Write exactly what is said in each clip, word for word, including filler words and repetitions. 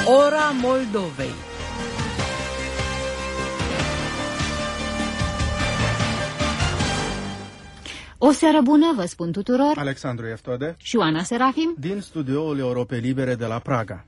Ora Moldovei. O seară bună, vă spun tuturor, Alexandru Eftode și Oana Serafim, din studioul Europei Libere de la Praga.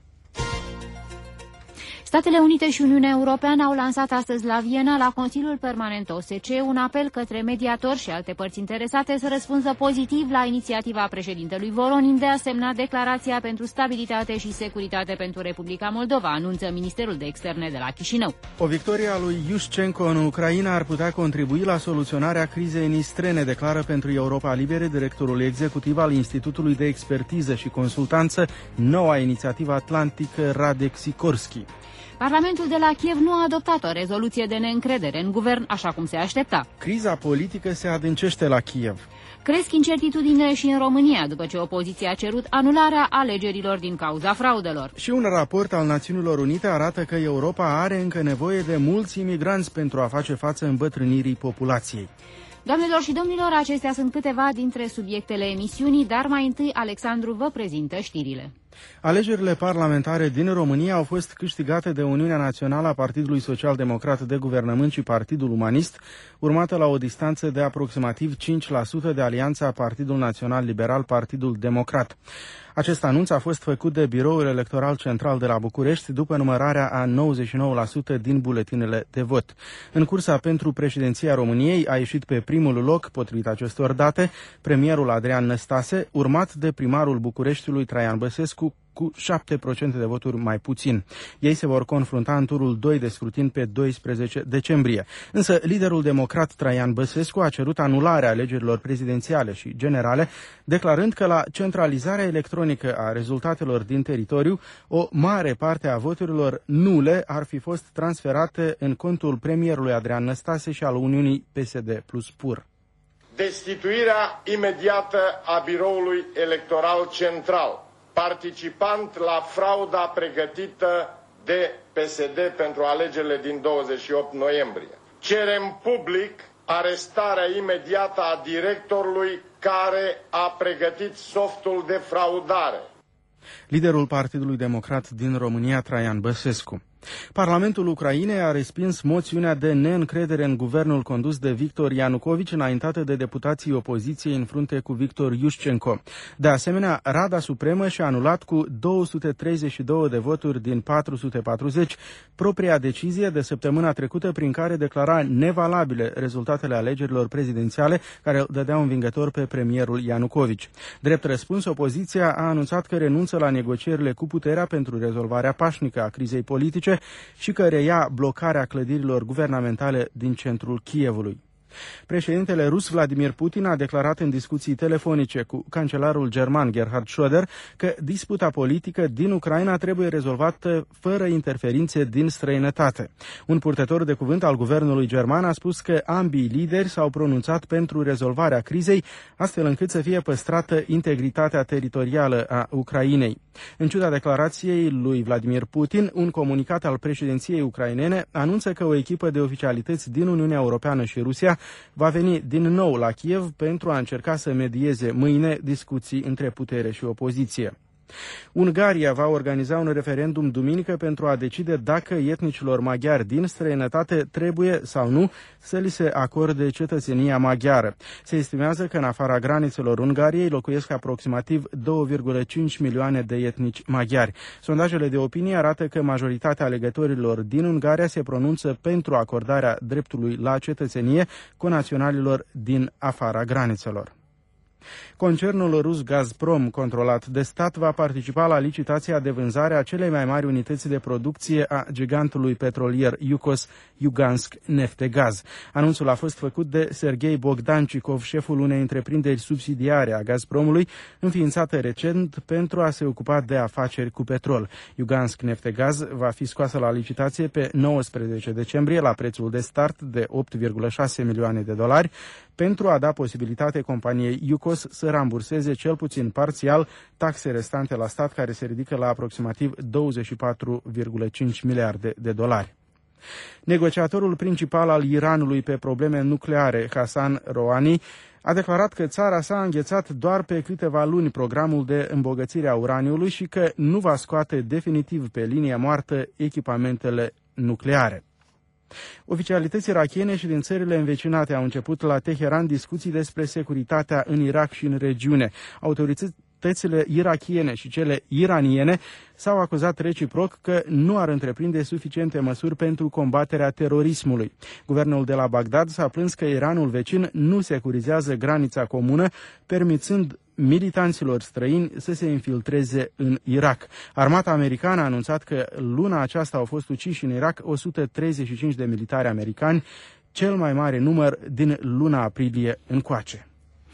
Statele Unite și Uniunea Europeană au lansat astăzi la Viena, la Consiliul Permanent O S C E, un apel către mediatori și alte părți interesate să răspundă pozitiv la inițiativa președintelui Voronin de a semna declarația pentru stabilitate și securitate pentru Republica Moldova, anunță Ministerul de Externe de la Chișinău. O victorie a lui Iușcenco în Ucraina ar putea contribui la soluționarea crizei nistrene, declară pentru Europa Libere directorul executiv al Institutului de Expertiză și Consultanță, noua inițiativă atlantică Radek Sikorski. Parlamentul de la Kiev nu a adoptat o rezoluție de neîncredere în guvern, așa cum se aștepta. Criza politică se adâncește la Kiev. Cresc incertitudinile și în România, după ce opoziția a cerut anularea alegerilor din cauza fraudelor. Și un raport al Națiunilor Unite arată că Europa are încă nevoie de mulți imigranți pentru a face față îmbătrânirii populației. Doamnelor și domnilor, acestea sunt câteva dintre subiectele emisiunii, dar mai întâi Alexandru vă prezintă știrile. Alegerile parlamentare din România au fost câștigate de Uniunea Națională a Partidului Social-Democrat de Guvernământ și Partidul Umanist, urmată la o distanță de aproximativ cinci la sută de alianța Partidul Național Liberal, Partidul Democrat. Acest anunț a fost făcut de Biroul Electoral Central de la București după numărarea a nouăzeci și nouă la sută din buletinele de vot. În cursa pentru președinția României a ieșit pe primul loc, potrivit acestor date, premierul Adrian Năstase, urmat de primarul Bucureștiului Traian Băsescu, cu șapte la sută de voturi mai puțin. Ei se vor confrunta în turul doi de scrutin pe doisprezece decembrie. Însă liderul democrat Traian Băsescu a cerut anularea alegerilor prezidențiale și generale, declarând că la centralizarea electronică a rezultatelor din teritoriu, o mare parte a voturilor nule ar fi fost transferate în contul premierului Adrian Năstase și al Uniunii P S D plus P U R. Destituirea imediată a Biroului Electoral Central, participant la frauda pregătită de P S D pentru alegerile din douăzeci și opt noiembrie. Cerem public arestarea imediată a directorului care a pregătit softul de fraudare. Liderul Partidului Democrat din România, Traian Băsescu. Parlamentul Ucrainei a respins moțiunea de neîncredere în guvernul condus de Victor Ianucovici, înaintată de deputații opoziției în frunte cu Victor Iușcenco. De asemenea, Rada Supremă și-a anulat cu două sute treizeci și două de voturi din patru sute patruzeci propria decizie de săptămâna trecută prin care declara nevalabile rezultatele alegerilor prezidențiale care îl dădeau învingător pe premierul Ianucovici. Drept răspuns, opoziția a anunțat că renunță la negocierile cu puterea pentru rezolvarea pașnică a crizei politice și că reia blocarea clădirilor guvernamentale din centrul Kievului. Președintele rus Vladimir Putin a declarat în discuții telefonice cu cancelarul german Gerhard Schröder că disputa politică din Ucraina trebuie rezolvată fără interferințe din străinătate. Un purtător de cuvânt al guvernului german a spus că ambii lideri s-au pronunțat pentru rezolvarea crizei, astfel încât să fie păstrată integritatea teritorială a Ucrainei. În ciuda declarației lui Vladimir Putin, un comunicat al președinției ucrainene anunță că o echipă de oficialități din Uniunea Europeană și Rusia va veni din nou la Kiev pentru a încerca să medieze mâine discuții între putere și opoziție. Ungaria va organiza un referendum duminică pentru a decide dacă etnicilor maghiari din străinătate trebuie sau nu să li se acorde cetățenia maghiară. Se estimează că în afara granițelor Ungariei locuiesc aproximativ două virgulă cinci milioane de etnici maghiari. Sondajele de opinie arată că majoritatea alegătorilor din Ungaria se pronunță pentru acordarea dreptului la cetățenie conaționalilor din afara granițelor. Concernul rus Gazprom, controlat de stat, va participa la licitația de vânzare a celei mai mari unități de producție a gigantului petrolier Yukos Lugansk Neftgaz. Anunțul a fost făcut de Serghei Bogdancikov, șeful unei întreprinderi subsidiare a Gazpromului, înființată recent pentru a se ocupa de afaceri cu petrol. Lugansk Neftgaz va fi scoasă la licitație pe nouăsprezece decembrie la prețul de start de opt virgulă șase milioane de dolari, pentru a da posibilitate companiei Yukos să ramburseze cel puțin parțial taxe restante la stat, care se ridică la aproximativ douăzeci și patru virgulă cinci miliarde de dolari. Negociatorul principal al Iranului pe probleme nucleare, Hassan Rouhani, a declarat că țara sa a înghețat doar pe câteva luni programul de îmbogățire a uraniului și că nu va scoate definitiv pe linia moartă echipamentele nucleare. Oficialități irakiene și din țările învecinate au început la Teheran discuții despre securitatea în Irak și în regiune. Autoritățile irakiene și cele iraniene s-au acuzat reciproc că nu ar întreprinde suficiente măsuri pentru combaterea terorismului. Guvernul de la Bagdad s-a plâns că Iranul vecin nu securizează granița comună, permițând militanților străini să se infiltreze în Irak. Armata americană a anunțat că luna aceasta au fost uciși în Irak o sută treizeci și cinci de militari americani, cel mai mare număr din luna aprilie încoace.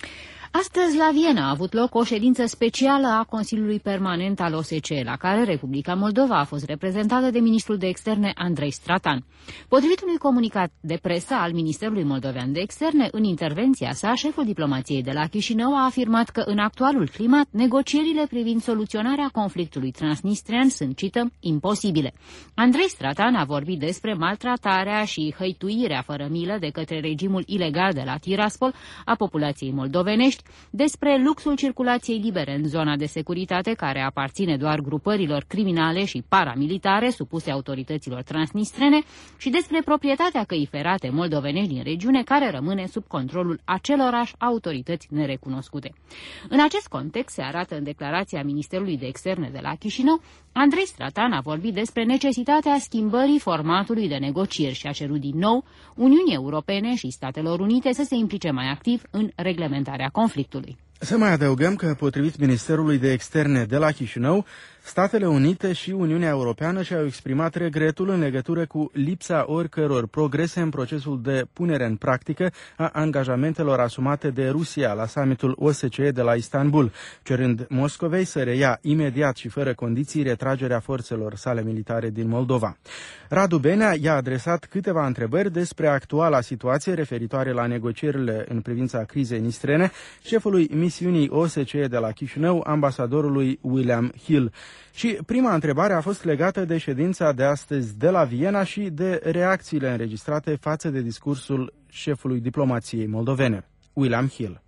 Astăzi la Viena a avut loc o ședință specială a Consiliului Permanent al O S C E, la care Republica Moldova a fost reprezentată de ministrul de externe Andrei Stratan. Potrivit unui comunicat de presă al Ministerului Moldovean de Externe, în intervenția sa, șeful diplomației de la Chișinău a afirmat că în actualul climat, negocierile privind soluționarea conflictului transnistrian sunt, cită, imposibile. Andrei Stratan a vorbit despre maltratarea și hăituirea fără milă de către regimul ilegal de la Tiraspol a populației moldovenești, despre luxul circulației libere în zona de securitate care aparține doar grupărilor criminale și paramilitare supuse autorităților transnistrene și despre proprietatea căii ferate moldovenești din regiune care rămâne sub controlul acelorași autorități nerecunoscute. În acest context se arată în declarația Ministerului de Externe de la Chișinău, Andrei Stratan a vorbit despre necesitatea schimbării formatului de negocieri și a cerut din nou Uniunii Europene și Statelor Unite să se implice mai activ în reglementarea conflictului. Să mai adăugăm că, potrivit Ministerului de Externe de la Chișinău, Statele Unite și Uniunea Europeană și-au exprimat regretul în legătură cu lipsa oricăror progrese în procesul de punere în practică a angajamentelor asumate de Rusia la summitul O S C E de la Istanbul, cerând Moscovei să reia imediat și fără condiții retragerea forțelor sale militare din Moldova. Radu Benea i-a adresat câteva întrebări despre actuala situație referitoare la negocierile în privința crizei nistrene șefului misiunii O S C E de la Chișinău, ambasadorului William Hill. Și prima întrebare a fost legată de ședința de astăzi de la Viena și de reacțiile înregistrate față de discursul șefului diplomației moldovene, William Hill.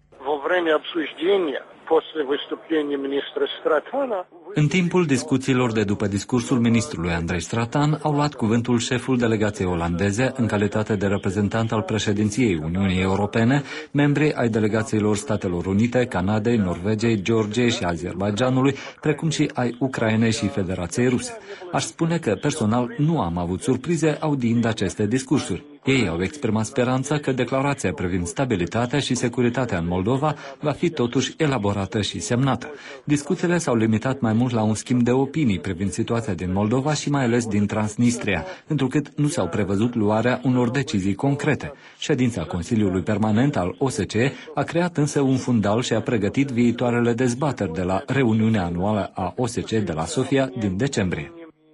În timpul discuțiilor de după discursul ministrului Andrei Stratan, au luat cuvântul șeful delegației olandeze în calitate de reprezentant al președinției Uniunii Europene, membrii ai delegațiilor Statelor Unite, Canadei, Norvegiei, Georgiei și Azerbaidjanului, precum și ai Ucrainei și Federației Ruse. Aș spune că personal nu am avut surprize audiind aceste discursuri. Ei au exprimat speranța că declarația privind stabilitatea și securitatea în Moldova va fi totuși elaborată și semnată. Discuțiile s-au limitat mai mult la un schimb de opinii privind situația din Moldova și mai ales din Transnistria, întrucât nu s-au prevăzut luarea unor decizii concrete. Ședința Consiliului Permanent al O S C E a creat însă un fundal și a pregătit viitoarele dezbateri de la reuniunea anuală a O S C E de la Sofia din decembrie.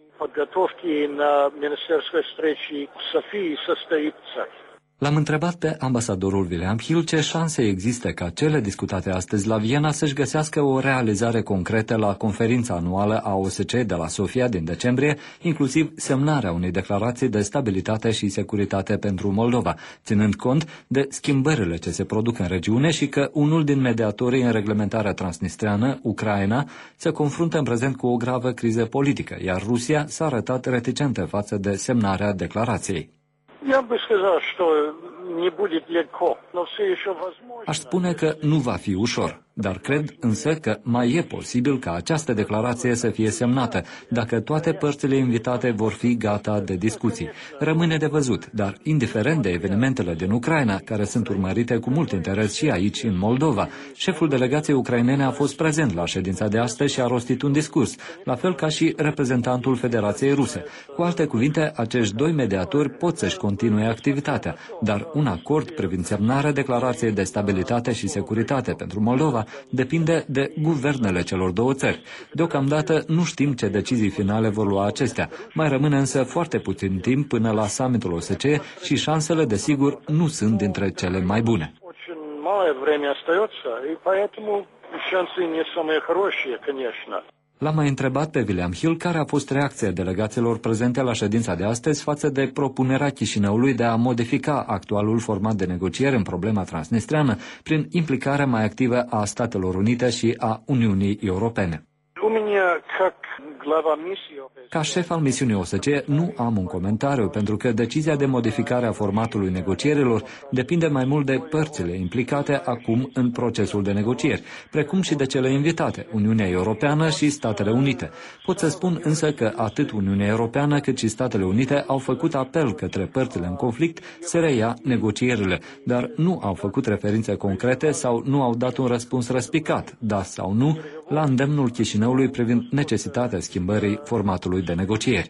L-am întrebat pe ambasadorul William Hill ce șanse există ca cele discutate astăzi la Viena să-și găsească o realizare concretă la conferința anuală a O S C E de la Sofia din decembrie, inclusiv semnarea unei declarații de stabilitate și securitate pentru Moldova, ținând cont de schimbările ce se produc în regiune și că unul din mediatorii în reglementarea transnistreană, Ucraina, se confruntă în prezent cu o gravă criză politică, iar Rusia s-a arătat reticentă față de semnarea declarației. Aș spune că nu va fi ușor, dar cred însă că mai e posibil ca această declarație să fie semnată, dacă toate părțile invitate vor fi gata de discuții. Rămâne de văzut, dar indiferent de evenimentele din Ucraina, care sunt urmărite cu mult interes și aici, în Moldova, șeful delegației ucrainene a fost prezent la ședința de astăzi și a rostit un discurs, la fel ca și reprezentantul Federației Ruse. Cu alte cuvinte, acești doi mediatori pot să-și continue activitatea, dar un acord privind semnarea declarației de stabilitate și securitate pentru Moldova depinde de guvernele celor două țări. Deocamdată nu știm ce decizii finale vor lua acestea. Mai rămâne însă foarte puțin timp până la summitul O S C E și șansele, desigur, nu sunt dintre cele mai bune. L-am mai întrebat pe William Hill care a fost reacția delegațiilor prezente la ședința de astăzi față de propunerea Chișinăului de a modifica actualul format de negocieri în problema transnistreană prin implicarea mai activă a Statelor Unite și a Uniunii Europene. Ca șef al misiunii O S C E nu am un comentariu, pentru că decizia de modificare a formatului negocierilor depinde mai mult de părțile implicate acum în procesul de negocieri, precum și de cele invitate, Uniunea Europeană și Statele Unite. Pot să spun însă că atât Uniunea Europeană cât și Statele Unite au făcut apel către părțile în conflict să reia negocierile, dar nu au făcut referințe concrete sau nu au dat un răspuns răspicat, da sau nu, la îndemnul Chișinăului privind necesitatea schimbării formatului de negocieri.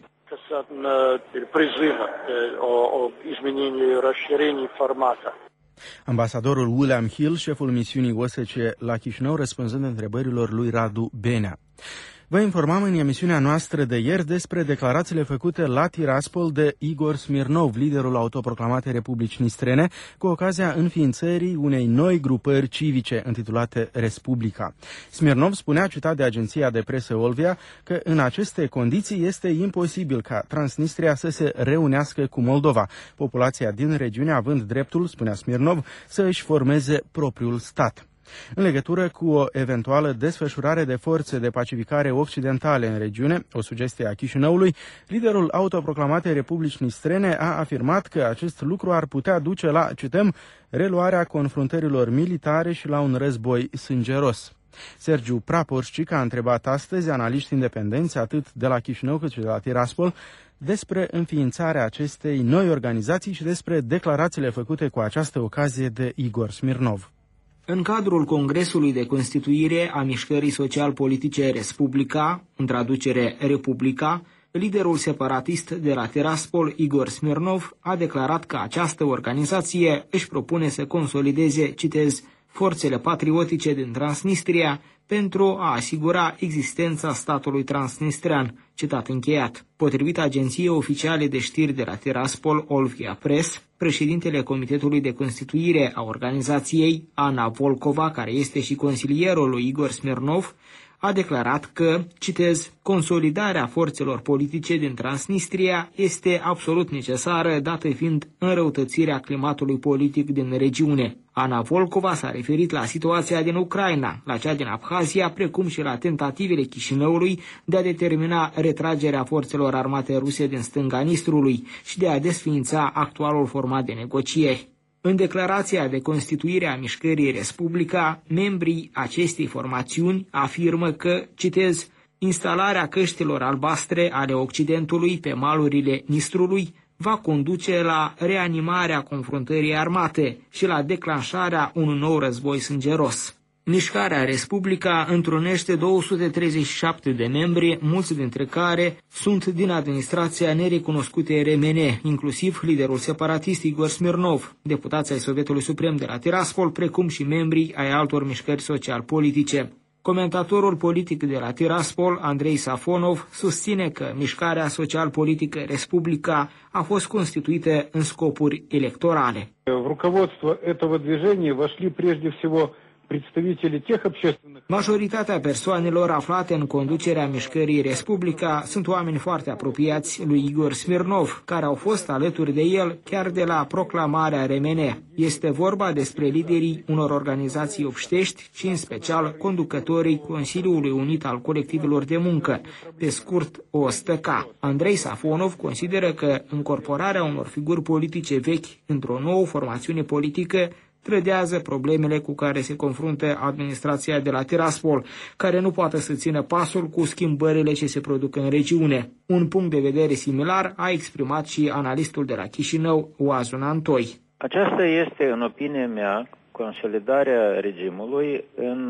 Ambasadorul William Hill, șeful misiunii O S C E la Chișinău, răspunzând întrebărilor lui Radu Benea. Vă informam în emisiunea noastră de ieri despre declarațiile făcute la Tiraspol de Igor Smirnov, liderul autoproclamatei Republici Nistrene, cu ocazia înființării unei noi grupări civice intitulate Respublica. Smirnov spunea, citat de agenția de presă Olvia, că în aceste condiții este imposibil ca Transnistria să se reunească cu Moldova, populația din regiune având dreptul, spunea Smirnov, să își formeze propriul stat. În legătură cu o eventuală desfășurare de forțe de pacificare occidentale în regiune, o sugestie a Chișinăului, liderul autoproclamatei Republici Nistrene a afirmat că acest lucru ar putea duce la, cităm, reluarea confruntărilor militare și la un război sângeros. Sergiu Praporșcic a întrebat astăzi analiști independenți, atât de la Chișinău cât și de la Tiraspol, despre înființarea acestei noi organizații și despre declarațiile făcute cu această ocazie de Igor Smirnov. În cadrul Congresului de Constituire a Mișcării Social-Politice Respublica, în traducere Republica, liderul separatist de la Tiraspol, Igor Smirnov, a declarat că această organizație își propune să consolideze, citez, forțele patriotice din Transnistria pentru a asigura existența statului transnistrean, citat încheiat. Potrivit agenției oficiale de știri de la Tiraspol, Olvia Press, președintele Comitetului de Constituire a organizației, Ana Volkova, care este și consilierul lui Igor Smirnov, a declarat că, citez, consolidarea forțelor politice din Transnistria este absolut necesară, dată fiind înrăutățirea climatului politic din regiune. Ana Volkova s-a referit la situația din Ucraina, la cea din Abhazia, precum și la tentativele Chișinăului de a determina retragerea forțelor armate ruse din stânga Nistrului și de a desființa actualul format de negocieri. În declarația de constituire a Mișcării Respublica, membrii acestei formațiuni afirmă că, citez, instalarea căștilor albastre ale Occidentului pe malurile Nistrului va conduce la reanimarea confruntării armate și la declanșarea unui nou război sângeros. Mișcarea Respublica întrunește două sute treizeci și șapte de membri, mulți dintre care sunt din administrația nerecunoscute R M N, inclusiv liderul separatist Igor Smirnov, deputații ai Sovietului Suprem de la Tiraspol, precum și membrii ai altor mișcări social-politice. Comentatorul politic de la Tiraspol, Andrei Safonov, susține că mișcarea social-politică Respublica a fost constituită în scopuri electorale. В руководство этого движения вошли прежде всего представители тех общественных. Majoritatea persoanelor aflate în conducerea mișcării Respublica sunt oameni foarte apropiați lui Igor Smirnov, care au fost alături de el chiar de la proclamarea R M N. Este vorba despre liderii unor organizații obștești și în special conducătorii Consiliului Unit al Colectivelor de Muncă, pe scurt O S T K. Andrei Safonov consideră că incorporarea unor figuri politice vechi într-o nouă formațiune politică trădează problemele cu care se confruntă administrația de la Tiraspol, care nu poate să țină pasul cu schimbările ce se produc în regiune. Un punct de vedere similar a exprimat și analistul de la Chișinău, Oazun Antoi. Aceasta este, în opinia mea, consolidarea regimului în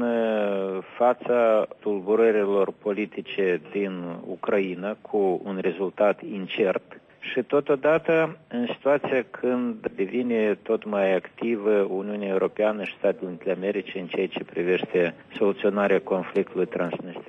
fața tulburărilor politice din Ucraina cu un rezultat incert. Și totodată, în situația când devine tot mai activă Uniunea Europeană și Statele Unite ale Americii în ceea ce privește soluționarea conflictului transnistrean,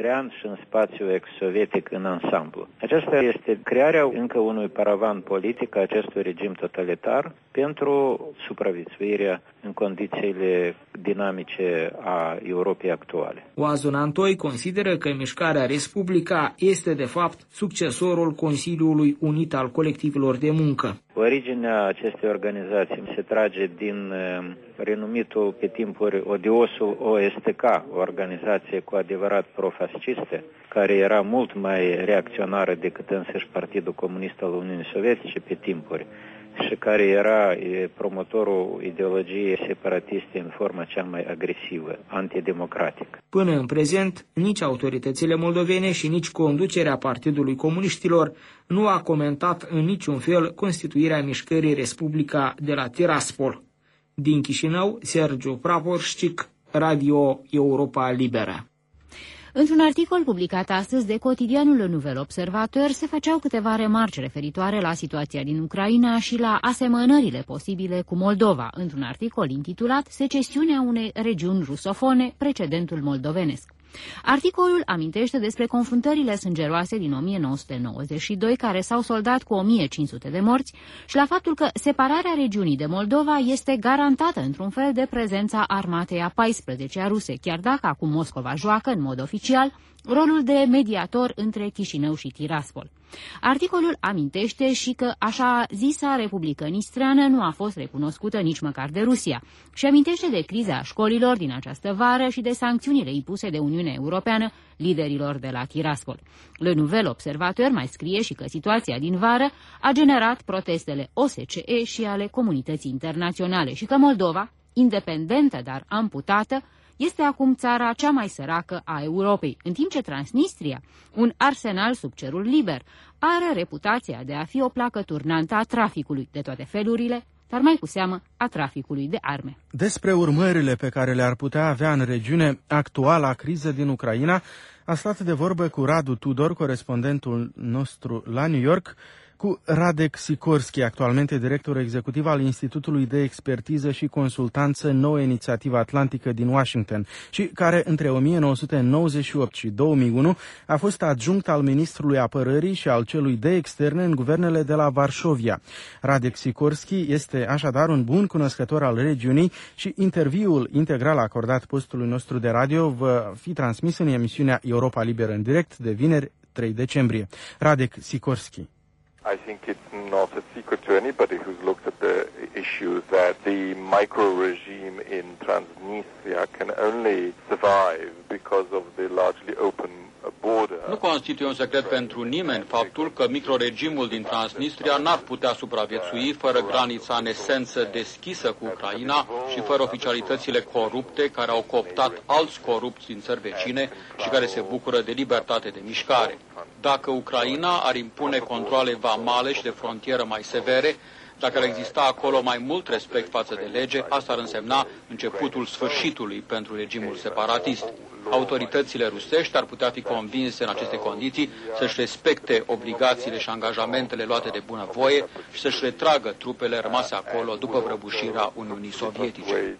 siberian și în spațiul ex-sovietic în ansamblu. Aceasta este crearea încă unui paravan politic a acestui regim totalitar pentru supraviețuirea în condițiile dinamice a Europei actuale. Oazon Antoi consideră că mișcarea Respublica este de fapt succesorul Consiliului Unit al Colectivelor de Muncă. Originea acestei organizații se trage din renumitul pe timpuri odiosul O S T K, o organizație cu adevărat profascistă, care era mult mai reacționară decât însăși Partidul Comunist al Uniunii Sovietice pe timpuri și care era promotorul ideologiei separatiste în forma cea mai agresivă, antidemocratică. Până în prezent, nici autoritățile moldovene și nici conducerea Partidului Comuniștilor nu a comentat în niciun fel constituirea mișcării Respublica de la Tiraspol. Din Chișinău, Sergiu Praporșcic, Radio Europa Liberă. Într-un articol publicat astăzi de cotidianul Nouvel Observateur se făceau câteva remarci referitoare la situația din Ucraina și la asemănările posibile cu Moldova, într-un articol intitulat Secesiunea unei regiuni rusofone, precedentul moldovenesc. Articolul amintește despre confruntările sângeroase din o mie nouă sute nouăzeci și doi, care s-au soldat cu o mie cinci sute de morți, și la faptul că separarea regiunii de Moldova este garantată într-un fel de prezența armatei a paisprezecea ruse, chiar dacă acum Moscova joacă în mod oficial rolul de mediator între Chișinău și Tiraspol. Articolul amintește și că așa zisa Republică Nistreană nu a fost recunoscută nici măcar de Rusia și amintește de criza școlilor din această vară și de sancțiunile impuse de Uniunea Europeană liderilor de la Tiraspol. Le Nouvel Observateur mai scrie și că situația din vară a generat protestele O S C E și ale comunității internaționale și că Moldova, independentă dar amputată, este acum țara cea mai săracă a Europei, în timp ce Transnistria, un arsenal sub cerul liber, are reputația de a fi o placă turnantă a traficului de toate felurile, dar mai cu seamă a traficului de arme. Despre urmările pe care le-ar putea avea în regiune actuala criză din Ucraina a stat de vorbă cu Radu Tudor, corespondentul nostru la New York, cu Radek Sikorski, actualmente director executiv al Institutului de Expertiză și Consultanță Nouă Inițiativă Atlantică din Washington și care între o mie nouă sute nouăzeci și opt și două mii unu a fost adjunct al ministrului apărării și al celui de externe în guvernele de la Varșovia. Radek Sikorski este așadar un bun cunoscător al regiunii și interviul integral acordat postului nostru de radio va fi transmis în emisiunea Europa Liberă în direct de vineri trei decembrie. Radek Sikorski. I think it's not a secret to anybody who's looked at the issues that the micro-regime in Transnistria can only survive because of the largely open border. Nu constituie un secret pentru nimeni faptul că microregimul din Transnistria n-ar putea supraviețui fără granița în esență deschisă cu Ucraina și fără oficialitățile corupte care au cooptat alți corupți din țări vecine și care se bucură de libertate de mișcare. Dacă Ucraina ar impune controale vamale și de frontieră mai severe, dacă ar exista acolo mai mult respect față de lege, asta ar însemna începutul sfârșitului pentru regimul separatist. Autoritățile rusești ar putea fi convinse în aceste condiții să-și respecte obligațiile și angajamentele luate de bunăvoie și să-și retragă trupele rămase acolo după prăbușirea Uniunii Sovietice.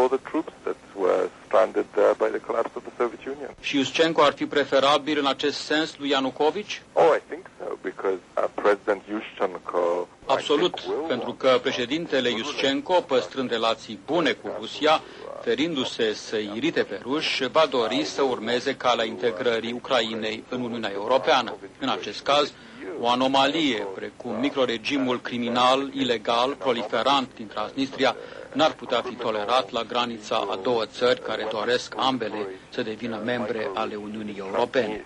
Și Iușcenko ar fi preferabil în acest sens lui Ianukovici? Absolut, pentru că președintele Iușcenko, păstrând relații bune cu Rusia, ferindu-se să irite pe ruși, va dori să urmeze calea integrării Ucrainei în Uniunea Europeană. În acest caz, o anomalie, precum microregimul criminal, ilegal, proliferant din Transnistria, n-ar putea fi tolerat la granița a două țări care doresc ambele să devină membre ale Uniunii Europene.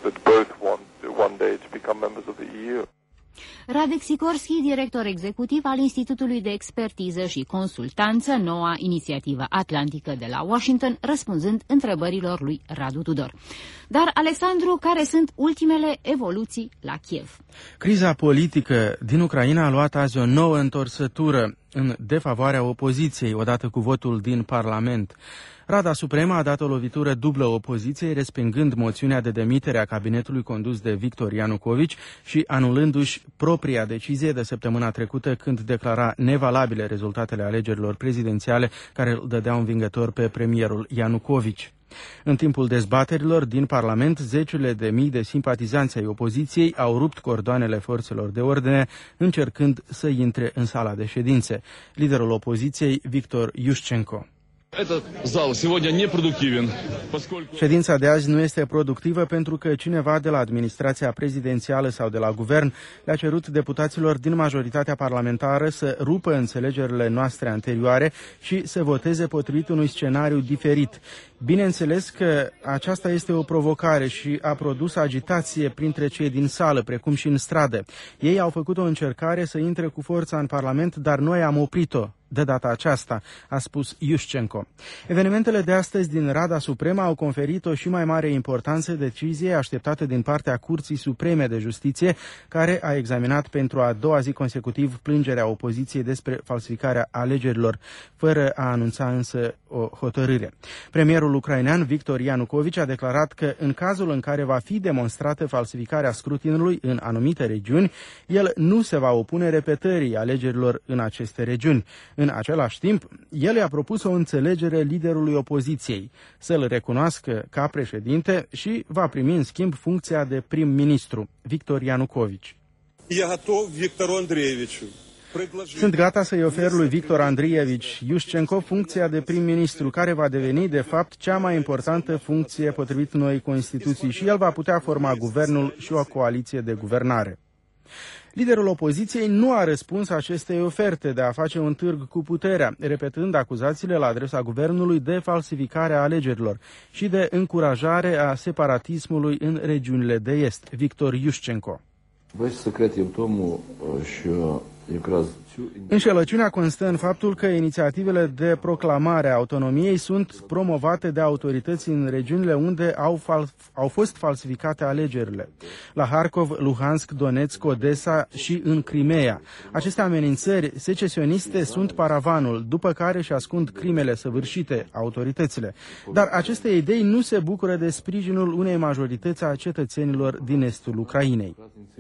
Radek Sikorski, director executiv al Institutului de Expertiză și Consultanță Noua Inițiativă Atlantică de la Washington, răspunzând întrebărilor lui Radu Tudor. Dar, Alexandru, care sunt ultimele evoluții la Kiev? Criza politică din Ucraina a luat azi o nouă întorsătură în defavoarea opoziției, odată cu votul din Parlament. Rada Supremă a dat o lovitură dublă opoziției, respingând moțiunea de demitere a cabinetului condus de Victor Ianukovici și anulându-și propria decizie de săptămâna trecută, când declara nevalabile rezultatele alegerilor prezidențiale care îl dădeau învingător pe premierul Ianukovici. În timpul dezbaterilor din Parlament, zecile de mii de simpatizanți ai opoziției au rupt cordoanele forțelor de ordine, încercând să intre în sala de ședințe. Liderul opoziției, Victor Yushchenko. Ședința de azi nu este productivă pentru că cineva de la administrația prezidențială sau de la guvern le-a cerut deputaților din majoritatea parlamentară să rupă înțelegerile noastre anterioare și să voteze potrivit unui scenariu diferit. Bineînțeles că aceasta este o provocare și a produs agitație printre cei din sală, precum și în stradă. Ei au făcut o încercare să intre cu forța în Parlament, dar noi am oprit-o de data aceasta, a spus Yushchenko. Evenimentele de astăzi din Rada Supremă au conferit o și mai mare importanță deciziei așteptate din partea Curții Supreme de Justiție, care a examinat pentru a doua zi consecutiv plângerea opoziției despre falsificarea alegerilor, fără a anunța însă o hotărâre. Premierul ucrainean Viktor Yanukovych a declarat că în cazul în care va fi demonstrată falsificarea scrutinului în anumite regiuni, el nu se va opune repetării alegerilor în aceste regiuni. În același timp, el i-a propus o înțelegere liderului opoziției, să-l recunoască ca președinte și va primi în schimb funcția de prim-ministru, Viktor Yanukovych. Sunt gata să-i ofer lui Victor Andrievich Yushchenko funcția de prim-ministru, care va deveni, de fapt, cea mai importantă funcție potrivit noii Constituții și el va putea forma guvernul și o coaliție de guvernare. Liderul opoziției nu a răspuns acestei oferte de a face un târg cu puterea, repetând acuzațiile la adresa guvernului de falsificare a alegerilor și de încurajare a separatismului în regiunile de est. Victor Yushchenko. Înșelăciunea constă în faptul că inițiativele de proclamare a autonomiei sunt promovate de autorități în regiunile unde au, fal- au fost falsificate alegerile. La Harkov, Luhansk, Donetsk, Odessa și în Crimea. Aceste amenințări secesioniste sunt paravanul, după care își ascund crimele săvârșite autoritățile. Dar aceste idei nu se bucură de sprijinul unei majorități a cetățenilor din estul Ucrainei.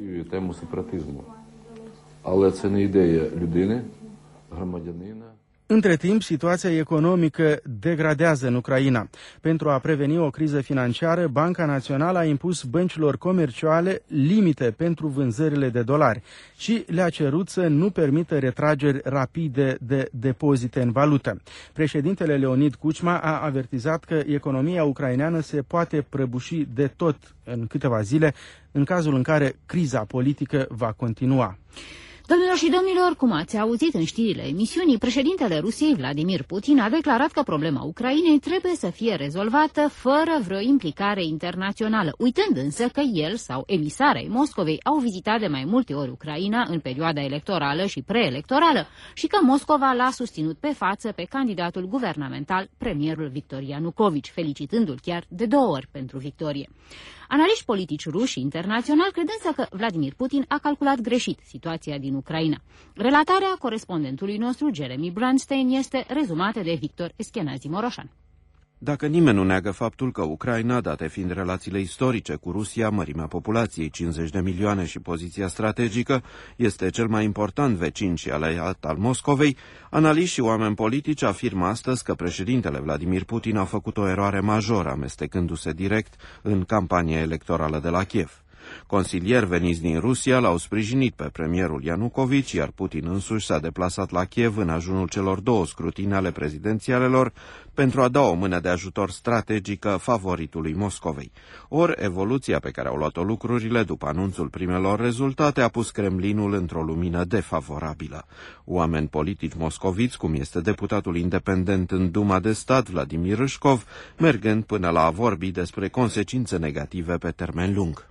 Але це не ідея людини, громадянина. Între timp, situația economică degradează în Ucraina. Pentru a preveni o criză financiară, Banca Națională a impus băncilor comerciale limite pentru vânzările de dolari și le-a cerut să nu permită retrageri rapide de depozite în valută. Președintele Leonid Kuchma a avertizat că economia ucraineană se poate prăbuși de tot în câteva zile, în cazul în care criza politică va continua. Domnilor și domnilor, cum ați auzit în știrile emisiunii, președintele Rusiei, Vladimir Putin, a declarat că problema Ucrainei trebuie să fie rezolvată fără vreo implicare internațională, uitând însă că el sau emisarei Moscovei au vizitat de mai multe ori Ucraina în perioada electorală și preelectorală și că Moscova l-a susținut pe față pe candidatul guvernamental, premierul Viktor Yanukovych, felicitându-l chiar de două ori pentru victorie. Analiști politici ruși și internaționali cred însă că Vladimir Putin a calculat greșit situația din Ucraina. Relatarea corespondentului nostru, Jeremy Brandstein, este rezumată de Victor Eschenazi Moroșan. Dacă nimeni nu neagă faptul că Ucraina, date fiind relațiile istorice cu Rusia, mărimea populației cincizeci de milioane și poziția strategică, este cel mai important vecin și aliat al Moscovei, analiști și oameni politici afirmă astăzi că președintele Vladimir Putin a făcut o eroare majoră amestecându-se direct în campania electorală de la Kiev. Consilieri veniți din Rusia l-au sprijinit pe premierul Yanukovych, iar Putin însuși s-a deplasat la Kiev în ajunul celor două scrutini ale prezidențialelor pentru a da o mână de ajutor strategică favoritului Moscovei. Ori evoluția pe care au luat-o lucrurile după anunțul primelor rezultate a pus Kremlinul într-o lumină defavorabilă. Oameni politici moscoviți, cum este deputatul independent în Duma de Stat Vladimir Râșcov, mergând până la a vorbi despre consecințe negative pe termen lung.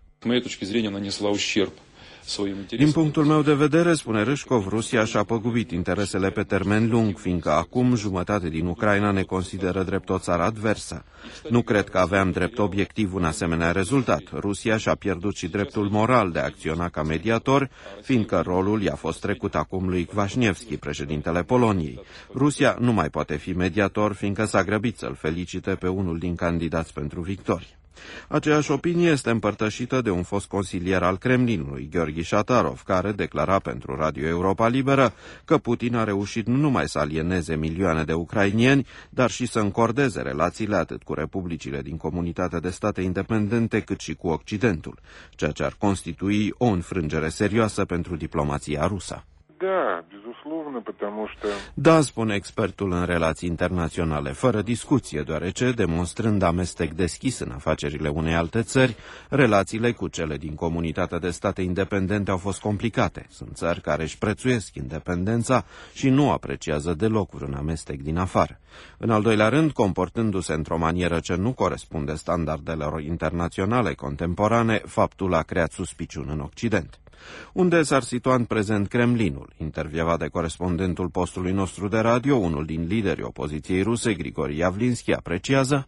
Din punctul meu de vedere, spune Râșcov, Rusia și-a păgubit interesele pe termen lung, fiindcă acum jumătate din Ucraina ne consideră drept o țară adversă. Nu cred că aveam drept obiectiv un asemenea rezultat. Rusia și-a pierdut și dreptul moral de a acționa ca mediator, fiindcă rolul i-a fost trecut acum lui Kwaśniewski, președintele Poloniei. Rusia nu mai poate fi mediator, fiindcă s-a grăbit să-l felicite pe unul din candidați pentru victorie. Aceeași opinie este împărtășită de un fost consilier al Kremlinului, Gheorghi Shatarov, care declara pentru Radio Europa Liberă că Putin a reușit nu numai să alieneze milioane de ucrainieni, dar și să încordeze relațiile atât cu republicile din Comunitatea de State Independente, cât și cu Occidentul, ceea ce ar constitui o înfrângere serioasă pentru diplomația rusă. Da, безусловно, потому что... Da, spune expertul în relații internaționale, fără discuție, deoarece, demonstrând amestec deschis în afacerile unei alte țări, relațiile cu cele din Comunitatea de State Independente au fost complicate. Sunt țări care își prețuiesc independența și nu apreciază deloc vreun amestec din afară. În al doilea rând, comportându-se într-o manieră ce nu corespunde standardelor internaționale contemporane, faptul a creat suspiciuni în Occident. Unde s-ar situa în prezent Kremlinul? Intervievat de corespondentul postului nostru de radio, unul din liderii opoziției ruse, Grigori Yavlinski, apreciază: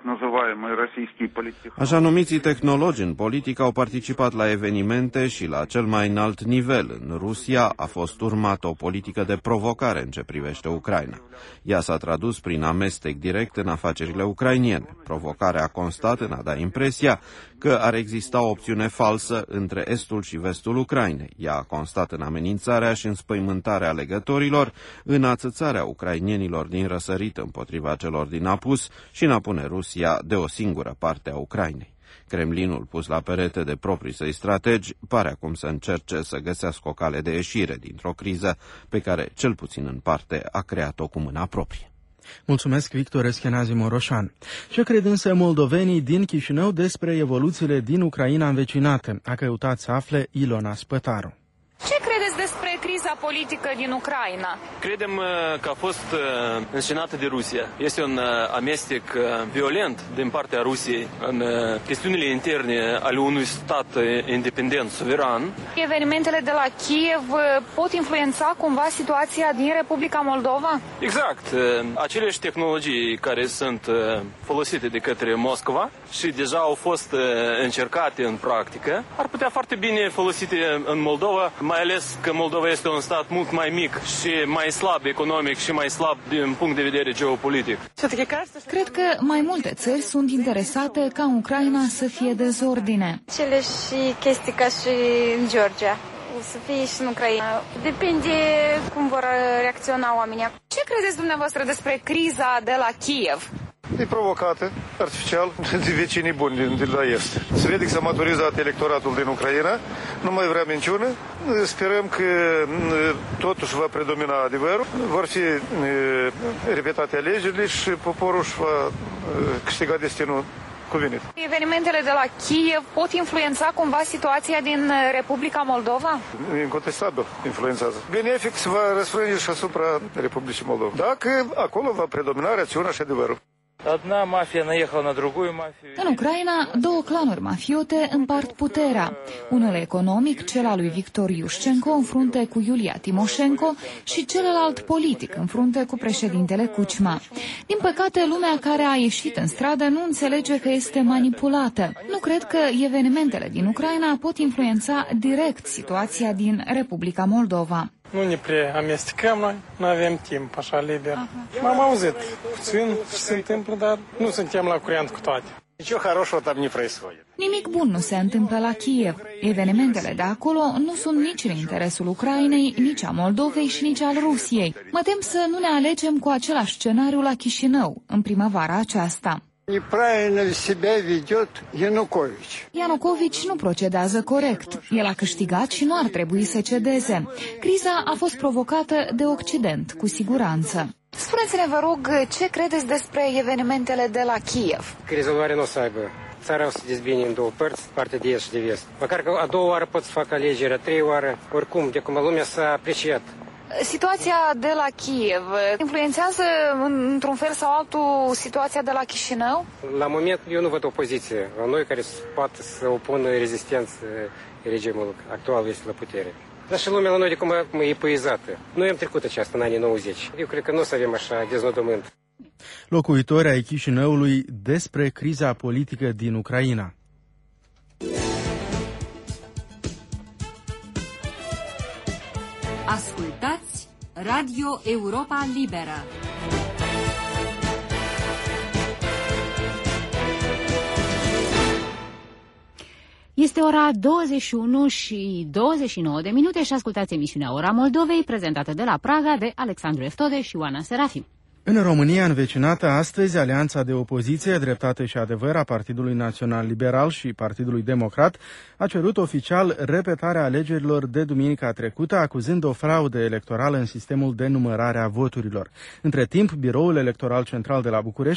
așa numiții tehnologi în politică au participat la evenimente și la cel mai înalt nivel. În Rusia a fost urmată o politică de provocare în ce privește Ucraina. Ea s-a tradus prin amestec direct în afacerile ucrainiene. Provocarea a constat în a da impresia că ar exista o opțiune falsă între estul și vestul Ucrainei. Ea a constat în amenințarea și înspăimântarea alegătorilor, în ațățarea ucrainienilor din răsărit împotriva celor din apus și în a pune Rusia de o singură parte a Ucrainei. Kremlinul, pus la perete de proprii săi strategi, pare acum să încerce să găsească o cale de ieșire dintr-o criză pe care, cel puțin în parte, a creat-o cu mâna proprie. Mulțumesc, Victor Eschenazi Moroșan. Ce cred însă moldovenii din Chișinău despre evoluțiile din Ucraina învecinată? A căutat să afle Ilona Spătaru. Ce credeți despre criza politică din Ucraina? Credem că a fost înscenată de Rusia. Este un amestec violent din partea Rusiei în chestiunile interne ale unui stat independent, suveran. Evenimentele de la Kiev pot influența cumva situația din Republica Moldova? Exact. Aceleași tehnologii care sunt folosite de către Moscova și deja au fost încercate în practică, ar putea foarte bine folosite în Moldova, mai ales că Moldova este un stat mult mai mic și mai slab economic și mai slab din punct de vedere geopolitic. Cred că mai multe țări sunt interesate ca Ucraina să fie dezordine. Cele și chestii ca și în Georgia. O să fie și în Ucraina. Depinde cum vor reacționa oamenii. Ce credeți dumneavoastră despre criza de la Kiev? E provocată artificial de vecinii buni din, din la est. Se vede că s-a maturizat electoratul din Ucraina, nu mai vrea minciună. Sperăm că totuși va predomina adevărul, vor fi repetate alegerile și poporul își va câștiga destinul cuvenit. Evenimentele de la Kiev pot influența cumva situația din Republica Moldova? Incontestabil influențează. Benefic se va răsfrânge și asupra Republicii Moldova. Dacă acolo va predomina rațiunea și adevărul. În Ucraina, două clanuri mafiote împart puterea. Unul economic, cel al lui Victor Iușcenko, în frunte cu Iulia Timoșenko, și celălalt politic, în frunte cu președintele Kuchma. Din păcate, lumea care a ieșit în stradă nu înțelege că este manipulată. Nu cred că evenimentele din Ucraina pot influența direct situația din Republica Moldova. Nu ne prea amestecăm noi, nu avem timp așa liber. M-am auzit puțin ce se întâmplă, dar nu suntem la curent cu toate. Niciun хорошего там не происходит. Nimic bun nu se întâmplă la Kiev. Evenimentele de acolo nu sunt nici în interesul Ucrainei, nici a Moldovei și nici al Rusiei. Mă tem să nu ne alegem cu același scenariu la Chișinău, în primăvara aceasta. Неправильно себя ведет Янукович. Ianucovici nu procedează corect. El a câștigat și nu ar trebui să cedeze. Criza a fost provocată de Occident, cu siguranță. Spuneți-ne, vă rog, ce credeți despre evenimentele de la Kiev? Rezolvare nu o să aibă. Țara o să dezbine în două părți, partea de est și de vest. Măcar că a doua oară pot să facă alegeri, a trei oară, oricum, de cum lumea s-a apreciat. Situația de la Kiev influențează într-un fel sau altul situația de la Chișinău? La moment eu nu văd opoziție la noi care poate să opună rezistență regimul actual este la putere. Dar și lumea la noi de cum e epuizată. Noi am trecut aceasta în anii nouăzeci. Eu cred că nu o să avem așa deznodământ. Locuitori ai Chișinăului despre criza politică din Ucraina. Ascultați Radio Europa Liberă. Este ora douăzeci și unu și douăzeci și nouă de minute și ascultați emisiunea Ora Moldovei, prezentată de la Praga de Alexandru Eftode și Oana Serafim. În România învecinată astăzi, Alianța de Opoziție, Dreptate și Adevăr a Partidului Național Liberal și Partidului Democrat a cerut oficial repetarea alegerilor de duminica trecută, acuzând o fraudă electorală în sistemul de numărare a voturilor. Între timp, Biroul Electoral Central de la București